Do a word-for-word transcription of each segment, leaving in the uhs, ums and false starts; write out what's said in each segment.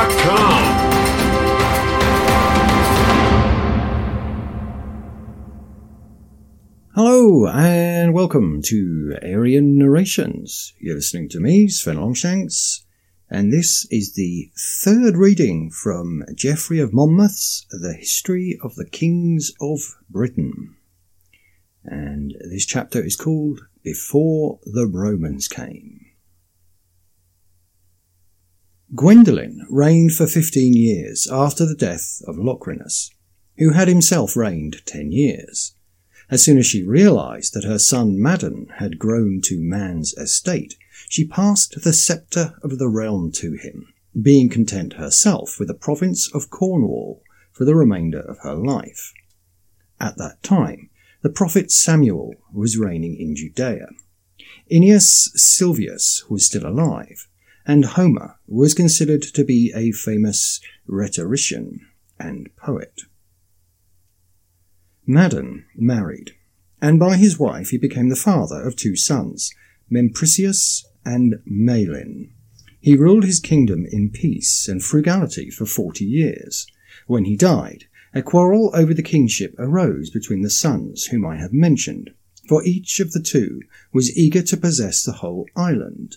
dot com. Hello and welcome to Aryan Narrations. You're listening to me, Sven Longshanks, and this is the third reading from Geoffrey of Monmouth's The History of the Kings of Britain. And this chapter is called Before the Romans Came. Gwendolen reigned for fifteen years after the death of Locrinus, who had himself reigned ten years. As soon as she realised that her son Madden had grown to man's estate, she passed the sceptre of the realm to him, being content herself with the province of Cornwall for the remainder of her life. At that time, the prophet Samuel was reigning in Judea. Aeneas Sylvius was still alive, and Homer was considered to be a famous rhetorician and poet. Madden married, and by his wife he became the father of two sons, Mempricius and Malin. He ruled his kingdom in peace and frugality for forty years. When he died, a quarrel over the kingship arose between the sons whom I have mentioned, for each of the two was eager to possess the whole island.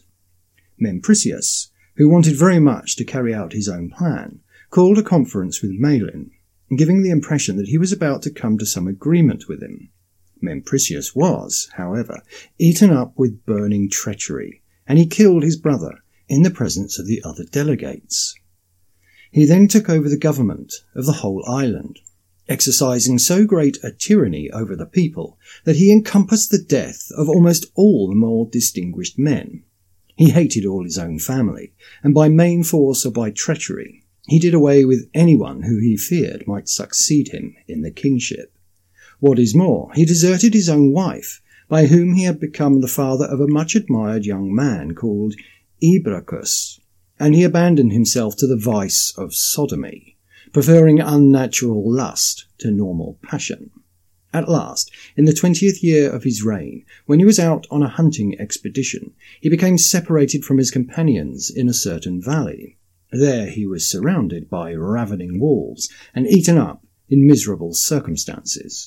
Mempricius, who wanted very much to carry out his own plan, called a conference with Malin, giving the impression that he was about to come to some agreement with him. Mempricius was, however, eaten up with burning treachery, and he killed his brother in the presence of the other delegates. He then took over the government of the whole island, exercising so great a tyranny over the people that he encompassed the death of almost all the more distinguished men. He hated all his own family, and by main force or by treachery, he did away with anyone who he feared might succeed him in the kingship. What is more, he deserted his own wife, by whom he had become the father of a much-admired young man called Ebracus, and he abandoned himself to the vice of sodomy, preferring unnatural lust to normal passion. At last, in the twentieth year of his reign, when he was out on a hunting expedition, he became separated from his companions in a certain valley. There he was surrounded by ravening wolves and eaten up in miserable circumstances.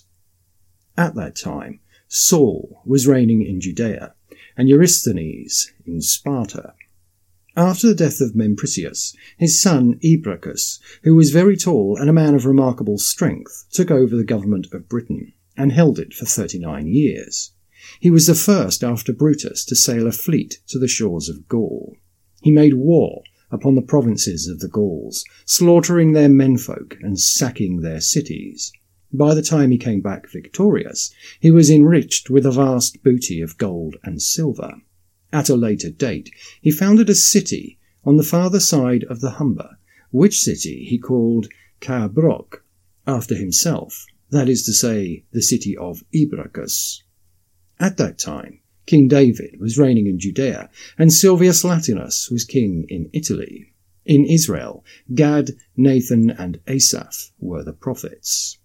At that time, Saul was reigning in Judea, and Eurysthenes in Sparta. After the death of Mempricius, his son Ebracus, who was very tall and a man of remarkable strength, took over the government of Britain and held it for thirty-nine years. He was the first after Brutus to sail a fleet to the shores of Gaul. He made war upon the provinces of the Gauls, slaughtering their menfolk and sacking their cities. By the time he came back victorious, he was enriched with a vast booty of gold and silver. At a later date, he founded a city on the farther side of the Humber, which city he called Caerbrioch, after himself, that is to say, the city of Ebracus. At that time, King David was reigning in Judea, and Silvius Latinus was king in Italy. In Israel, Gad, Nathan, and Asaph were the prophets.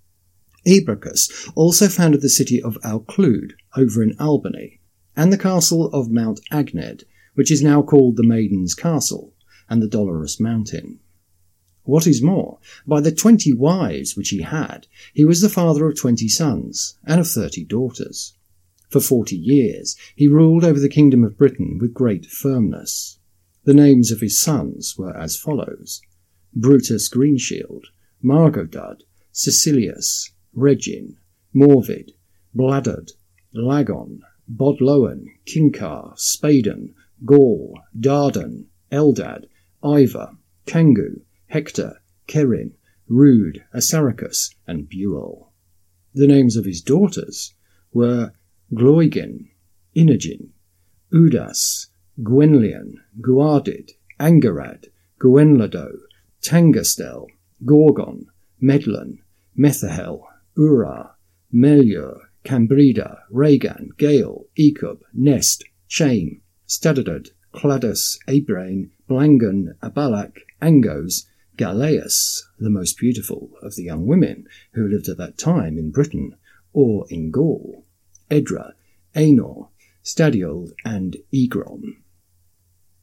Ebracus also founded the city of Alclude, over in Albany, and the castle of Mount Agned, which is now called the Maiden's Castle, and the Dolorous Mountain. What is more, by the twenty wives which he had, he was the father of twenty sons, and of thirty daughters. For forty years he ruled over the kingdom of Britain with great firmness. The names of his sons were as follows: Brutus Greenshield, Margodad, Cecilius, Regin, Morvid, Bladud, Lagon, Bodloan, Kinkar, Spaden, Gaul, Dardan, Eldad, Ivar, Kangu, Hector, Kerin, Rude, Assaracus, and Buell. The names of his daughters were Gloigen, Inajin, Udas, Gwenlian, Guardid, Angarad, Gwenlado, Tangastel, Gorgon, Medlan, Methahel, Ura, Melior, Cambrida, Regan, Gale, Ekub, Nest, Chaim, Stadadad, Cladus, Abrain, Blangan, Abalak, Angos, Galeus, the most beautiful of the young women who lived at that time in Britain or in Gaul, Edra, Aenor, Stadiol, and Egron.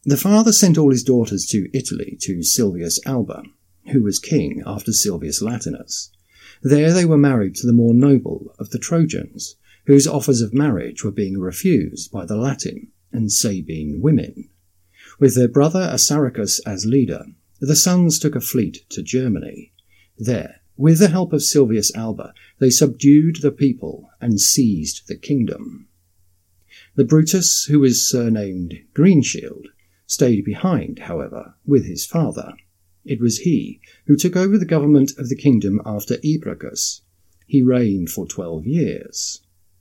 The father sent all his daughters to Italy to Silvius Alba, who was king after Silvius Latinus. There they were married to the more noble of the Trojans, whose offers of marriage were being refused by the Latin and Sabine women. With their brother Assaracus as leader, the sons took a fleet to Germany. There, with the help of Silvius Alba, they subdued the people and seized the kingdom. The Brutus, who was surnamed Greenshield, stayed behind, however, with his father. It was he who took over the government of the kingdom after Ebracus. He reigned for twelve years.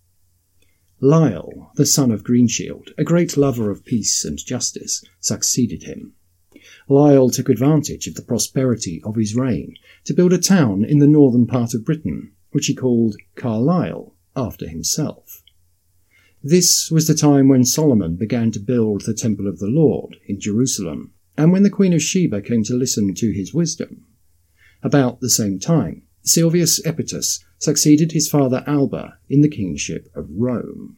Lyle, the son of Greenshield, a great lover of peace and justice, succeeded him. Lyle took advantage of the prosperity of his reign to build a town in the northern part of Britain, which he called Carlisle, after himself. This was the time when Solomon began to build the Temple of the Lord in Jerusalem, and when the Queen of Sheba came to listen to his wisdom. About the same time, Silvius Epicus succeeded his father Alba in the kingship of Rome.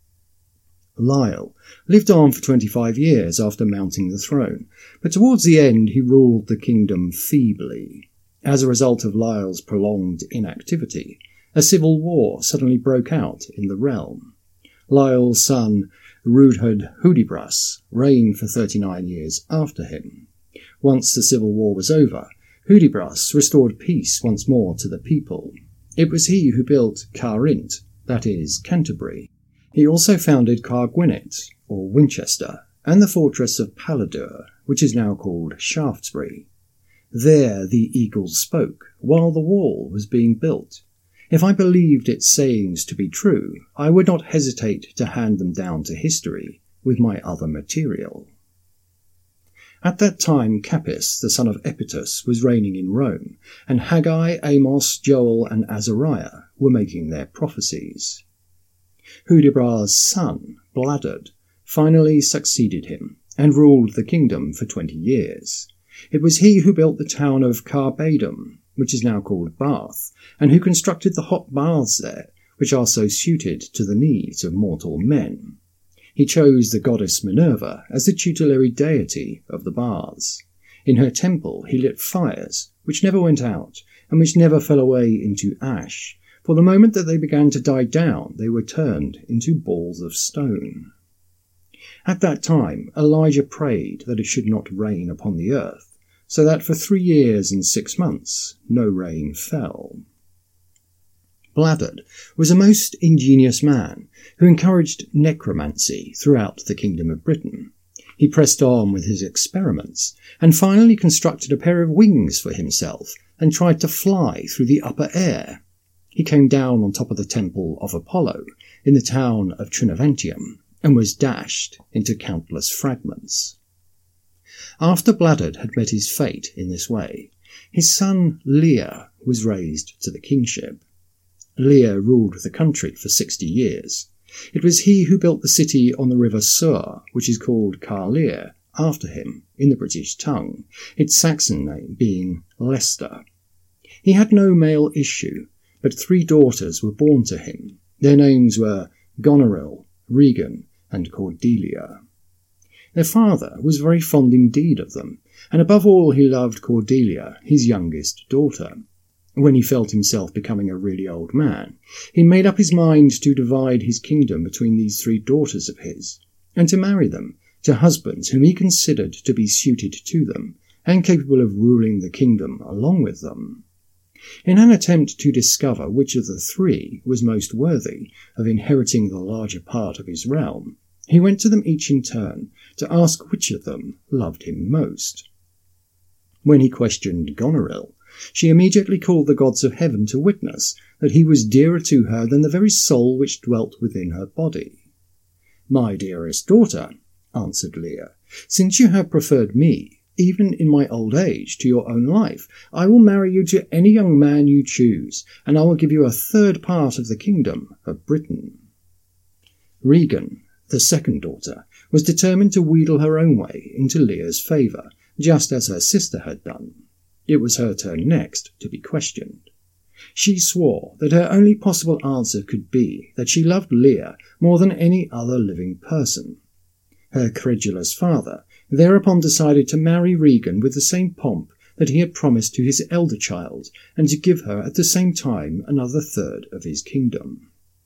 Lyle lived on for twenty-five years after mounting the throne, but towards the end he ruled the kingdom feebly. As a result of Lyle's prolonged inactivity, a civil war suddenly broke out in the realm. Lyle's son Rudhud Hudibras reigned for thirty-nine years after him. Once the civil war was over, Hudibras restored peace once more to the people. It was he who built Caerint, that is, Canterbury. He also founded Cargwinet, or Winchester, and the fortress of Palladur, which is now called Shaftesbury. There the eagle spoke, while the wall was being built. If I believed its sayings to be true, I would not hesitate to hand them down to history with my other material. At that time Capys, the son of Epicus, was reigning in Rome, and Haggai, Amos, Joel, and Azariah were making their prophecies. Hudibras' son, Bladud, finally succeeded him, and ruled the kingdom for twenty years. It was he who built the town of Carbadum, which is now called Bath, and who constructed the hot baths there, which are so suited to the needs of mortal men. He chose the goddess Minerva as the tutelary deity of the baths. In her temple he lit fires, which never went out, and which never fell away into ash, for the moment that they began to die down they were turned into balls of stone. At that time Elijah prayed that it should not rain upon the earth, so that for three years and six months no rain fell. Bladud was a most ingenious man, who encouraged necromancy throughout the kingdom of Britain. He pressed on with his experiments, and finally constructed a pair of wings for himself, and tried to fly through the upper air. He came down on top of the temple of Apollo, in the town of Trinovantium, and was dashed into countless fragments. After Bladud had met his fate in this way, his son Lear was raised to the kingship. Lear ruled the country for sixty years. It was he who built the city on the river Suir, which is called Carlear, after him in the British tongue, its Saxon name being Leicester. He had no male issue, but three daughters were born to him. Their names were Goneril, Regan, and Cordelia. Their father was very fond indeed of them, and above all he loved Cordelia, his youngest daughter. When he felt himself becoming a really old man, he made up his mind to divide his kingdom between these three daughters of his, and to marry them to husbands whom he considered to be suited to them, and capable of ruling the kingdom along with them. In an attempt to discover which of the three was most worthy of inheriting the larger part of his realm, he went to them each in turn to ask which of them loved him most. When he questioned Goneril, she immediately called the gods of heaven to witness that he was dearer to her than the very soul which dwelt within her body. "My dearest daughter," answered Lear, "since you have preferred me, even in my old age, to your own life, I will marry you to any young man you choose, and I will give you a third part of the kingdom of Britain." Regan, the second daughter, was determined to wheedle her own way into Lear's favour, just as her sister had done. It was her turn next to be questioned. She swore that her only possible answer could be that she loved Lear more than any other living person. Her credulous father thereupon decided to marry Regan with the same pomp that he had promised to his elder child, and to give her at the same time another third of his kingdom.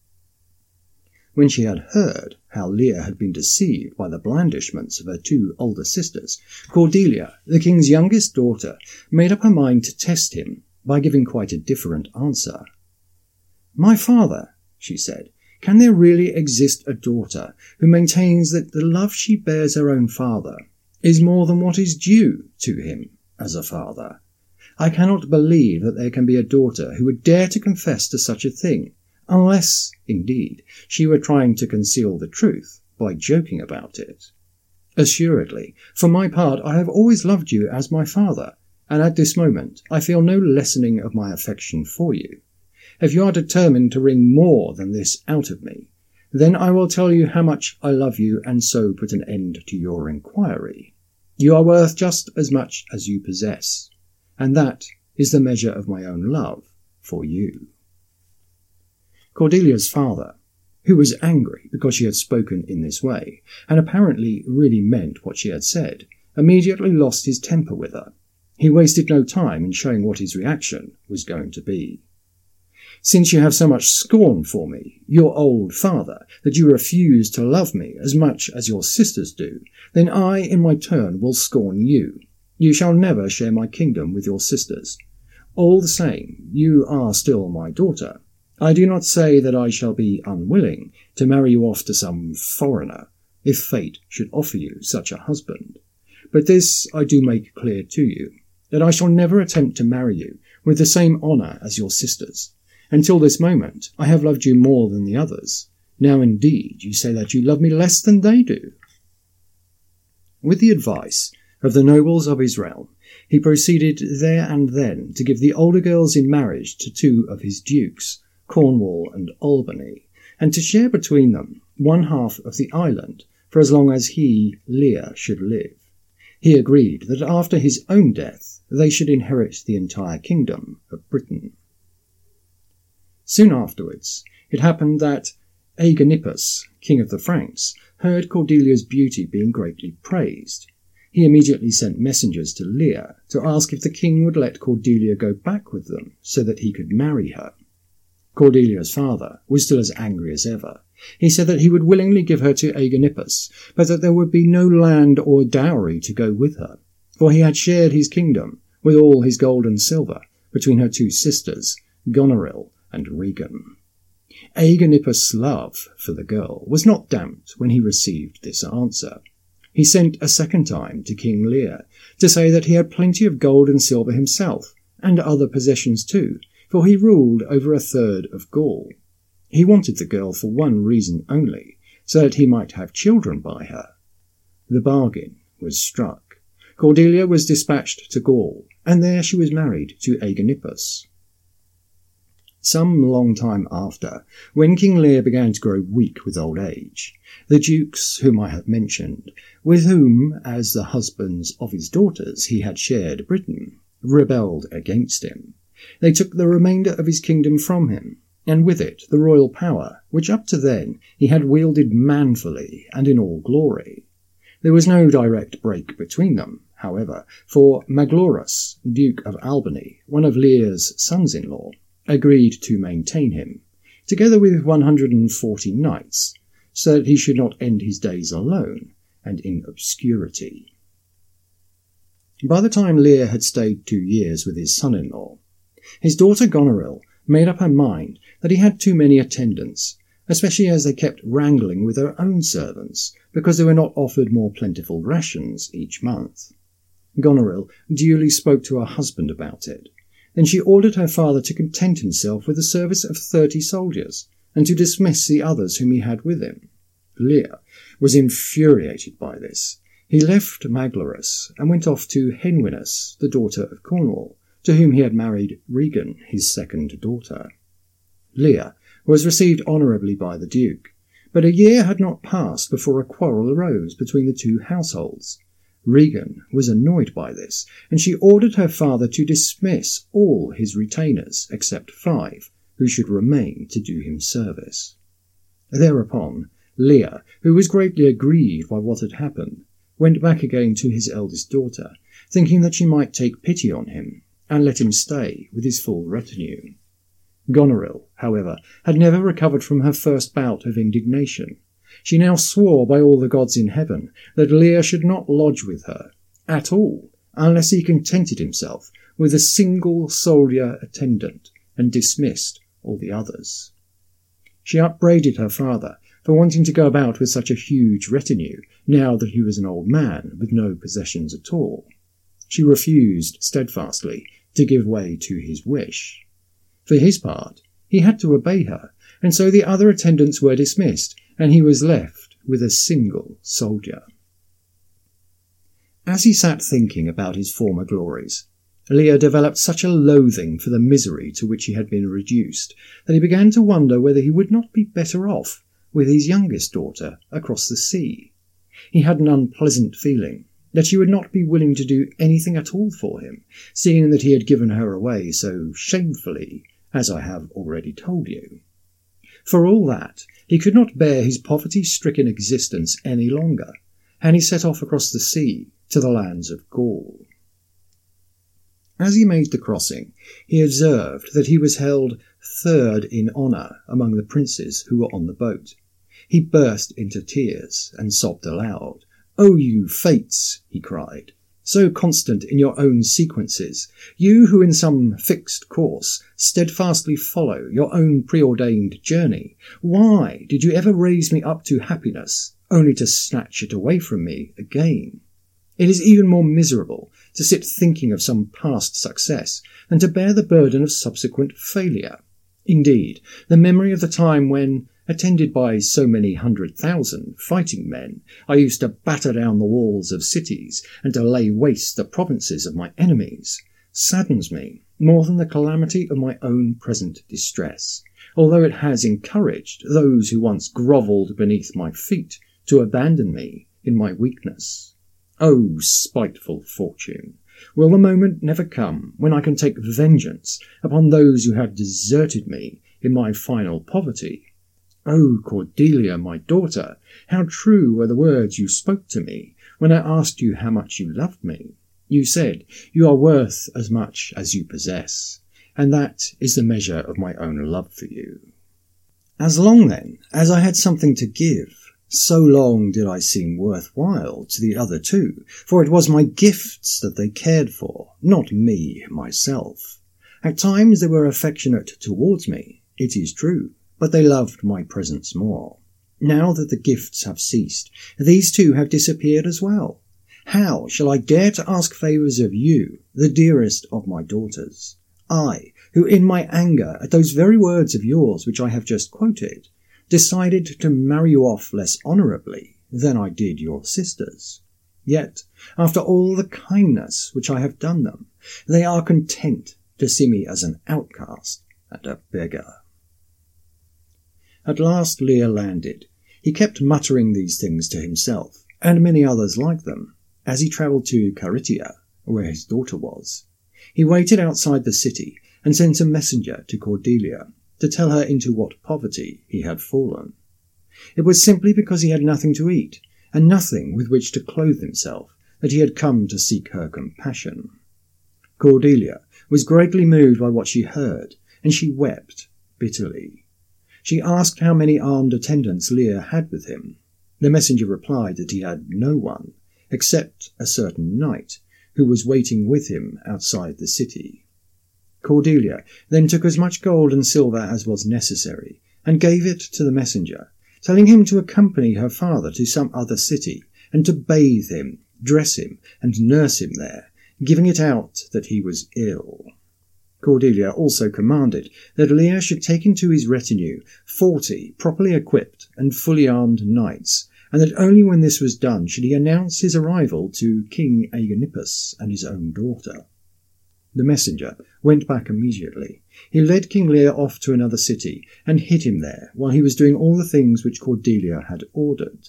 When she had heard how Lear had been deceived by the blandishments of her two older sisters, Cordelia, the king's youngest daughter, made up her mind to test him by giving quite a different answer. "My father," she said, "can there really exist a daughter who maintains that the love she bears her own father is more than what is due to him as a father? I cannot believe that there can be a daughter who would dare to confess to such a thing, unless, indeed, she were trying to conceal the truth by joking about it. Assuredly, for my part, I have always loved you as my father, and at this moment I feel no lessening of my affection for you. If you are determined to wring more than this out of me, then I will tell you how much I love you and so put an end to your inquiry. You are worth just as much as you possess, and that is the measure of my own love for you." Cordelia's father, who was angry because she had spoken in this way, and apparently really meant what she had said, immediately lost his temper with her. He wasted no time in showing what his reaction was going to be. "Since you have so much scorn for me, your old father, that you refuse to love me as much as your sisters do, then I, in my turn, will scorn you. You shall never share my kingdom with your sisters. All the same, you are still my daughter. I do not say that I shall be unwilling to marry you off to some foreigner, if fate should offer you such a husband. But this I do make clear to you, that I shall never attempt to marry you with the same honour as your sisters. Until this moment I have loved you more than the others. Now indeed you say that you love me less than they do." With the advice of the nobles of his realm, he proceeded there and then to give the older girls in marriage to two of his dukes, Cornwall and Albany, and to share between them one half of the island for as long as he, Lear, should live. He agreed that after his own death they should inherit the entire kingdom of Britain. Soon afterwards, it happened that Aegenippus, king of the Franks, heard Cordelia's beauty being greatly praised. He immediately sent messengers to Lear to ask if the king would let Cordelia go back with them so that he could marry her. Cordelia's father was still as angry as ever. He said that he would willingly give her to Aegenippus, but that there would be no land or dowry to go with her, for he had shared his kingdom with all his gold and silver between her two sisters, Goneril and Regan. Aegenippus' love for the girl was not damped when he received this answer. He sent a second time to King Lear to say that he had plenty of gold and silver himself, and other possessions too, for he ruled over a third of Gaul. He wanted the girl for one reason only, so that he might have children by her. The bargain was struck. Cordelia was dispatched to Gaul, and there she was married to Aegenippus. Some long time after, when King Lear began to grow weak with old age, the dukes whom I have mentioned, with whom, as the husbands of his daughters, he had shared Britain, rebelled against him. They took the remainder of his kingdom from him, and with it the royal power, which up to then he had wielded manfully and in all glory. There was no direct break between them, however, for Maglorus, Duke of Albany, one of Lear's sons-in-law, agreed to maintain him, together with one hundred and forty knights, so that he should not end his days alone and in obscurity. By the time Lear had stayed two years with his son-in-law, his daughter Goneril made up her mind that he had too many attendants, especially as they kept wrangling with her own servants, because they were not offered more plentiful rations each month. Goneril duly spoke to her husband about it. Then she ordered her father to content himself with the service of thirty soldiers, and to dismiss the others whom he had with him. Lear was infuriated by this. He left Maglorus and went off to Henwinus, the daughter of Cornwall, to whom he had married Regan, his second daughter. Lear was received honourably by the Duke, but a year had not passed before a quarrel arose between the two households. Regan was annoyed by this, and she ordered her father to dismiss all his retainers except five, who should remain to do him service. Thereupon, Lear, who was greatly aggrieved by what had happened, went back again to his eldest daughter, thinking that she might take pity on him and let him stay with his full retinue. Goneril, however, had never recovered from her first bout of indignation. She now swore by all the gods in heaven that Lear should not lodge with her at all unless he contented himself with a single soldier attendant and dismissed all the others. She upbraided her father for wanting to go about with such a huge retinue now that he was an old man with no possessions at all. She refused steadfastly to give way to his wish. For his part, he had to obey her, and so the other attendants were dismissed, and he was left with a single soldier. As he sat thinking about his former glories, Lear developed such a loathing for the misery to which he had been reduced that he began to wonder whether he would not be better off with his youngest daughter across the sea. He had an unpleasant feeling that she would not be willing to do anything at all for him, seeing that he had given her away so shamefully, as I have already told you. For all that, he could not bear his poverty-stricken existence any longer, and he set off across the sea to the lands of Gaul. As he made the crossing, he observed that he was held third in honour among the princes who were on the boat. He burst into tears and sobbed aloud. "O you fates," he cried, "so constant in your own sequences, you who in some fixed course steadfastly follow your own preordained journey, why did you ever raise me up to happiness, only to snatch it away from me again? It is even more miserable to sit thinking of some past success than to bear the burden of subsequent failure. Indeed, the memory of the time when, attended by so many hundred thousand fighting men, I used to batter down the walls of cities and to lay waste the provinces of my enemies, saddens me more than the calamity of my own present distress, although it has encouraged those who once grovelled beneath my feet to abandon me in my weakness. O spiteful fortune! Will the moment never come when I can take vengeance upon those who have deserted me in my final poverty? O Cordelia, my daughter, how true were the words you spoke to me when I asked you how much you loved me. You said, you are worth as much as you possess, and that is the measure of my own love for you. As long, then, as I had something to give, so long did I seem worthwhile to the other two, for it was my gifts that they cared for, not me myself. At times they were affectionate towards me, it is true, but they loved my presence more. Now that the gifts have ceased, these two have disappeared as well. How shall I dare to ask favours of you, the dearest of my daughters? I, who in my anger at those very words of yours which I have just quoted, decided to marry you off less honourably than I did your sisters. Yet, after all the kindness which I have done them, they are content to see me as an outcast and a beggar. At last Lear landed. He kept muttering these things to himself, and many others like them, as he travelled to Caritia, where his daughter was. He waited outside the city and sent a messenger to Cordelia to tell her into what poverty he had fallen. It was simply because he had nothing to eat, and nothing with which to clothe himself, that he had come to seek her compassion. Cordelia was greatly moved by what she heard, and she wept bitterly. She asked how many armed attendants Lear had with him. The messenger replied that he had no one, except a certain knight, who was waiting with him outside the city. Cordelia then took as much gold and silver as was necessary, and gave it to the messenger, telling him to accompany her father to some other city, and to bathe him, dress him, and nurse him there, giving it out that he was ill. Cordelia also commanded that Lear should take into his retinue forty properly equipped and fully armed knights, and that only when this was done should he announce his arrival to King Aganippus and his own daughter. The messenger went back immediately. He led King Lear off to another city, and hid him there while he was doing all the things which Cordelia had ordered.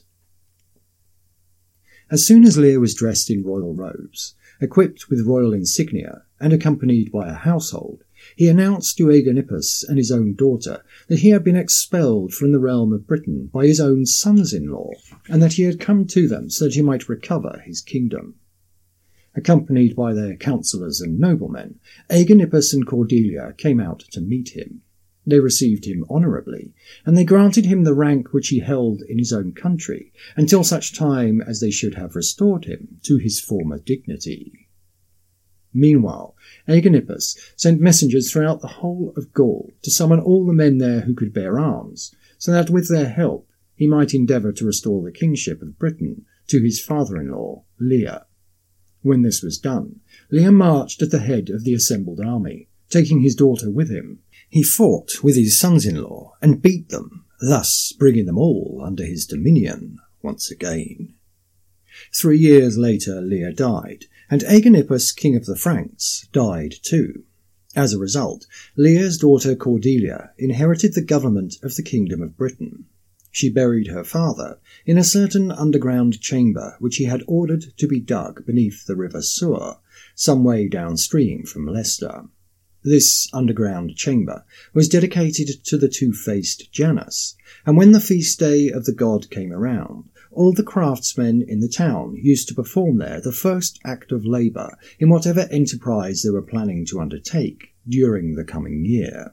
As soon as Lear was dressed in royal robes, equipped with royal insignia, and accompanied by a household, he announced to Aeganippus and his own daughter that he had been expelled from the realm of Britain by his own sons-in-law, and that he had come to them so that he might recover his kingdom. Accompanied by their councillors and noblemen, Aeganippus and Cordelia came out to meet him. They received him honourably, and they granted him the rank which he held in his own country, until such time as they should have restored him to his former dignity. Meanwhile, Aeganippus sent messengers throughout the whole of Gaul to summon all the men there who could bear arms, so that with their help he might endeavour to restore the kingship of Britain to his father-in-law, Leir. When this was done, Leir marched at the head of the assembled army, taking his daughter with him. He fought with his sons-in-law and beat them, thus bringing them all under his dominion once again. Three years later Leir died, and Aeganippus, king of the Franks, died too. As a result, Leir's daughter Cordelia inherited the government of the Kingdom of Britain. She buried her father in a certain underground chamber which he had ordered to be dug beneath the river Suir, some way downstream from Leicester. This underground chamber was dedicated to the two-faced Janus, and when the feast day of the god came around, all the craftsmen in the town used to perform there the first act of labour in whatever enterprise they were planning to undertake during the coming year.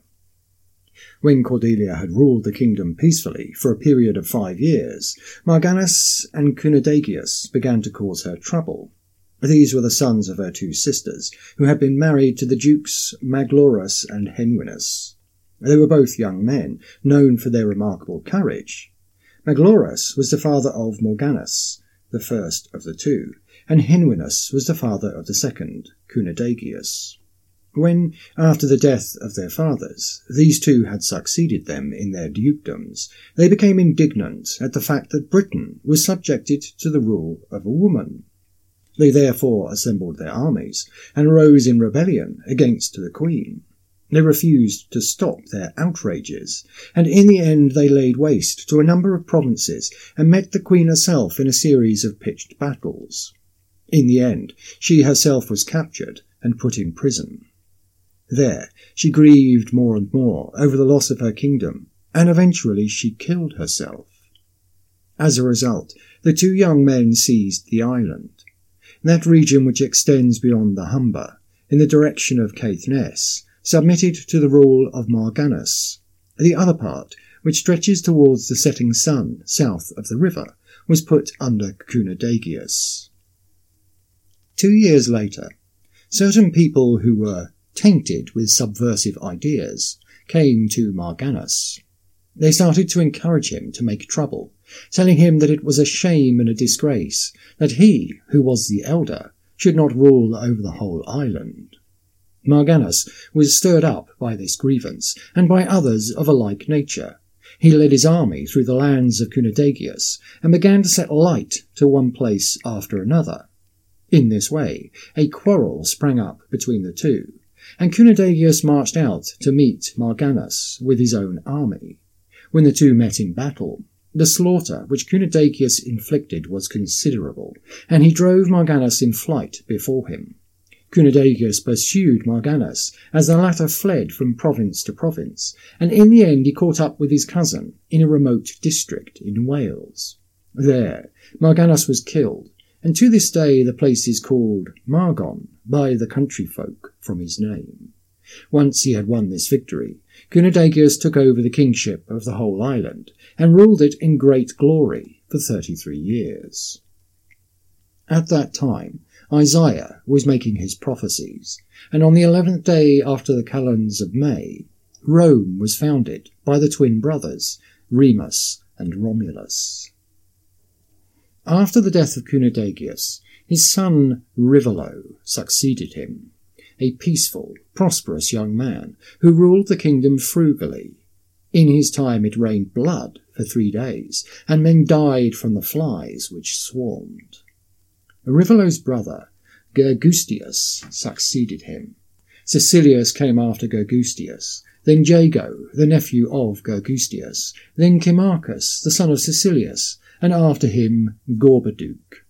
When Cordelia had ruled the kingdom peacefully for a period of five years, Marganus and Cunadagius began to cause her trouble. These were the sons of her two sisters, who had been married to the dukes Maglorus and Henwinus. They were both young men, known for their remarkable courage. Maglorus was the father of Morganus, the first of the two, and Henwinus was the father of the second, Cunadagius. When, after the death of their fathers, these two had succeeded them in their dukedoms, they became indignant at the fact that Britain was subjected to the rule of a woman. They therefore assembled their armies and rose in rebellion against the queen. They refused to stop their outrages, and in the end they laid waste to a number of provinces and met the queen herself in a series of pitched battles. In the end, she herself was captured and put in prison. There, she grieved more and more over the loss of her kingdom, and eventually she killed herself. As a result, the two young men seized the island. That region which extends beyond the Humber, in the direction of Caithness, submitted to the rule of Marganus. The other part, which stretches towards the setting sun south of the river, was put under Cunadagius. Two years later, certain people who were tainted with subversive ideas came to Marganus. They started to encourage him to make trouble, telling him that it was a shame and a disgrace that he, who was the elder, should not rule over the whole island. Marganus was stirred up by this grievance, and by others of a like nature. He led his army through the lands of Cunadagius, and began to set light to one place after another. In this way, a quarrel sprang up between the two, and Cunadagius marched out to meet Marganus with his own army. When the two met in battle, the slaughter which Cunadagius inflicted was considerable, and he drove Marganus in flight before him. Cunadagius pursued Marganus as the latter fled from province to province, and in the end he caught up with his cousin in a remote district in Wales. There, Marganus was killed, and to this day the place is called Margon by the country folk from his name. Once he had won this victory, Cunadagius took over the kingship of the whole island, and ruled it in great glory for thirty-three years. At that time, Isaiah was making his prophecies, and on the eleventh day after the calends of May, Rome was founded by the twin brothers, Remus and Romulus. After the death of Cunadagius, his son Rivolo succeeded him, a peaceful, prosperous young man who ruled the kingdom frugally. In his time it rained blood for three days, and men died from the flies which swarmed. Rivolo's brother, Gergustius, succeeded him. Cecilius came after Gergustius, then Jago, the nephew of Gergustius, then Cimachus, the son of Cecilius, and after him Gorboduc.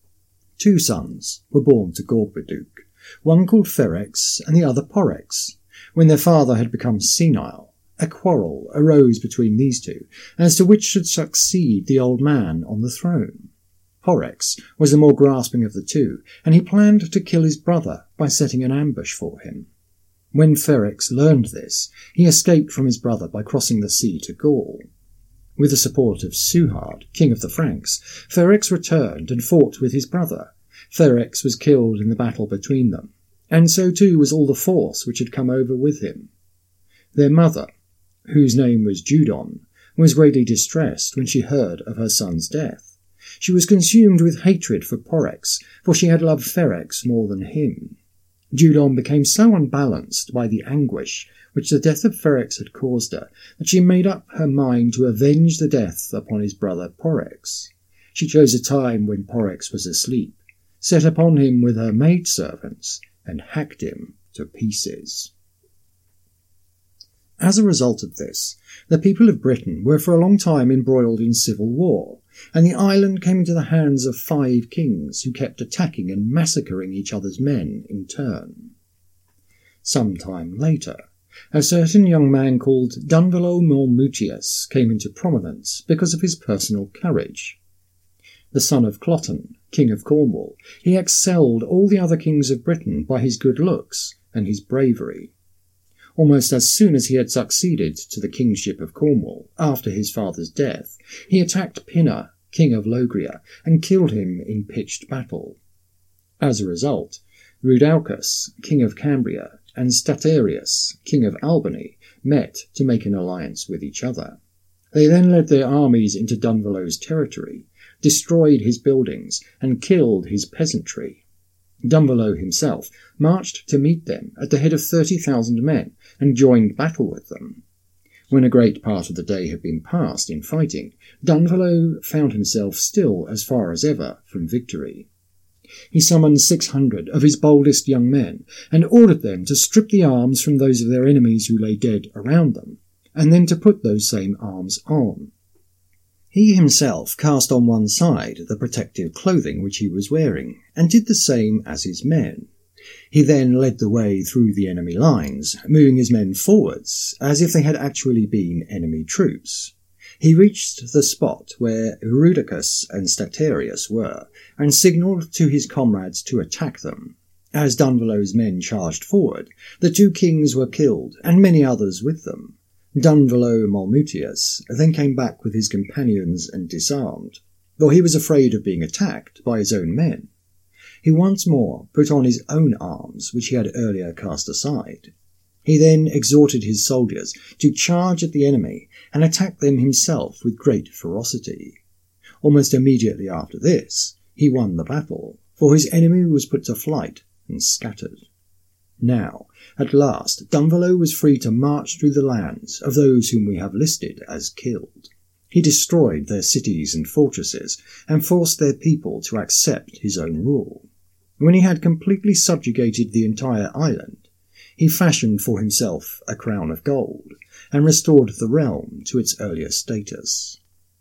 Two sons were born to Gorboduc, one called Ferrex and the other Porrex. when their father had become senile, a quarrel arose between these two as to which should succeed the old man on the throne. Porrex was the more grasping of the two, and he planned to kill his brother by setting an ambush for him. When Ferrex learned this, he escaped from his brother by crossing the sea to Gaul. With the support of Suhard, king of the Franks, Ferrex returned and fought with his brother. Ferrex was killed in the battle between them, and so too was all the force which had come over with him. Their mother, whose name was Judon, was greatly distressed when she heard of her son's death. She was consumed with hatred for Porrex, for she had loved Ferrex more than him. Judon became so unbalanced by the anguish which the death of Ferrex had caused her that she made up her mind to avenge the death upon his brother Porrex. She chose a time when Porrex was asleep, set upon him with her maidservants, and hacked him to pieces. As a result of this, the people of Britain were for a long time embroiled in civil war, and the island came into the hands of five kings who kept attacking and massacring each other's men in turn. Some time later, a certain young man called Dunvalo Molmutius came into prominence because of his personal courage. The son of Cloten, king of Cornwall, he excelled all the other kings of Britain by his good looks and his bravery. Almost as soon as he had succeeded to the kingship of Cornwall, after his father's death, he attacked Pinner, king of Logria, and killed him in pitched battle. As a result, Rudaucus, king of Cambria, and Statarius, king of Albany, met to make an alliance with each other. They then led their armies into Dunvalo's territory, destroyed his buildings, and killed his peasantry. Dunvalo himself marched to meet them at the head of thirty thousand men and joined battle with them. When a great part of the day had been passed in fighting, Dunvalo found himself still as far as ever from victory. He summoned six hundred of his boldest young men and ordered them to strip the arms from those of their enemies who lay dead around them, and then to put those same arms on. He himself cast on one side the protective clothing which he was wearing, and did the same as his men. He then led the way through the enemy lines, moving his men forwards, as if they had actually been enemy troops. He reached the spot where Rudaucus and Statarius were, and signalled to his comrades to attack them. As Dunvalo's men charged forward, the two kings were killed, and many others with them. Dunvalo Molmutius then came back with his companions and disarmed, though he was afraid of being attacked by his own men. He once more put on his own arms, which he had earlier cast aside. He then exhorted his soldiers to charge at the enemy and attack them himself with great ferocity. Almost immediately after this, he won the battle, for his enemy was put to flight and scattered. Now, at last, Dunvalo was free to march through the lands of those whom we have listed as killed. He destroyed their cities and fortresses, and forced their people to accept his own rule. When he had completely subjugated the entire island, he fashioned for himself a crown of gold, and restored the realm to its earlier status.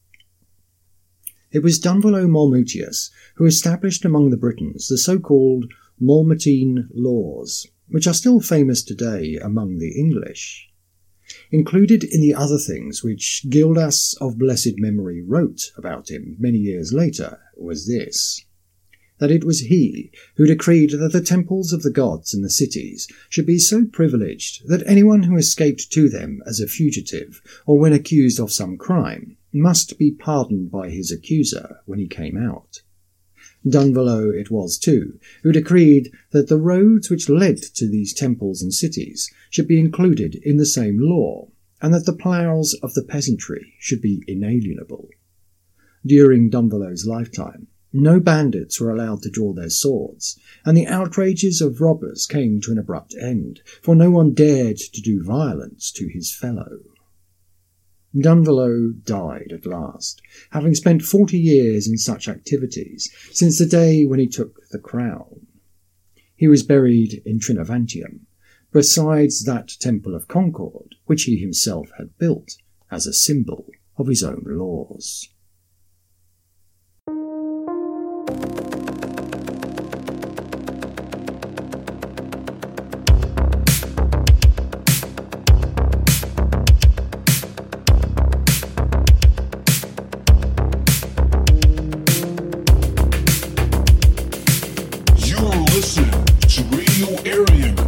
It was Dunvalo Molmutius who established among the Britons the so-called Mamertine laws, which are still famous today among the English. Included in the other things which Gildas of blessed memory wrote about him many years later was this, that it was he who decreed that the temples of the gods in the cities should be so privileged that anyone who escaped to them as a fugitive or when accused of some crime must be pardoned by his accuser when he came out. Dunvalo it was, too, who decreed that the roads which led to these temples and cities should be included in the same law, and that the ploughs of the peasantry should be inalienable. During Dunvalo's lifetime, no bandits were allowed to draw their swords, and the outrages of robbers came to an abrupt end, for no one dared to do violence to his fellow. Dunvalo died at last, having spent forty years in such activities since the day when he took the crown. He was buried in Trinovantium, besides that Temple of Concord, which he himself had built as a symbol of his own laws. Listen to Radio Aryan.